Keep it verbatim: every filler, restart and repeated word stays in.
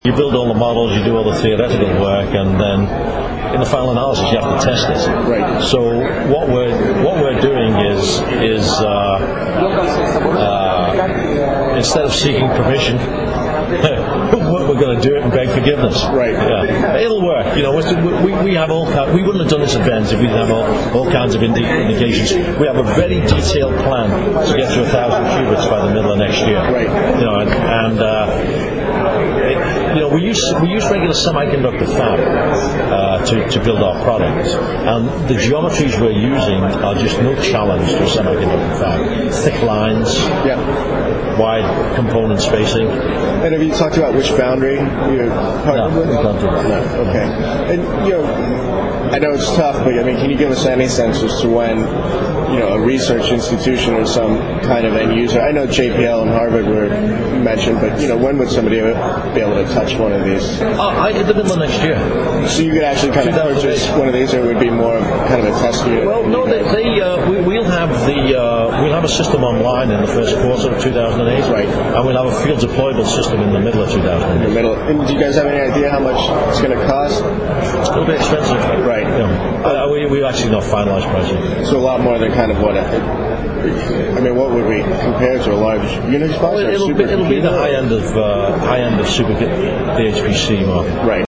You build all the models, you do all the theoretical work, and then in the final analysis you have to test it. Right. So what we're what we're doing is is uh, uh, instead of seeking permission, we're going to do it and beg forgiveness. Right. Yeah. It'll work. You know, we we have all we wouldn't have done this event if we didn't have all, all kinds of indi- indications. We have a very detailed plan to get to a thousand qubits by the middle of next year. Right. You know, and. and uh, It, you know, we use we use regular semiconductor fab uh, to to build our product, and the geometries we're using are just no challenge to a semiconductor fab. Thick lines, yeah, wide component spacing. And have you talked about which foundry you're partnered No, with? we can't do that. No. Okay. And you know, I know it's tough, but I mean, can you give us any sense as to when, you know, a research institution or some kind of end user? I know J P L and Harvard were mentioned, but you know, when would somebody be able to touch one of these? Uh, I in the middle of next year. So you could actually kind of purchase one of these, or it would be more of kind of a test unit? Well, no, they, they uh, we, we'll have the uh, we'll have a system online in the first quarter of two thousand eight, right? And we'll have a field deployable system in the middle of two thousand eight. In the middle. And do you guys have any idea how much it's going to cost? It's going to be expensive, right? Yeah. Uh, we we actually not finalized pricing. So a lot more than kind of what. A, I mean, what would we compare to a large Unix box? Well, it'll be it'll be the high end of uh, high end of super D H P C market. Right.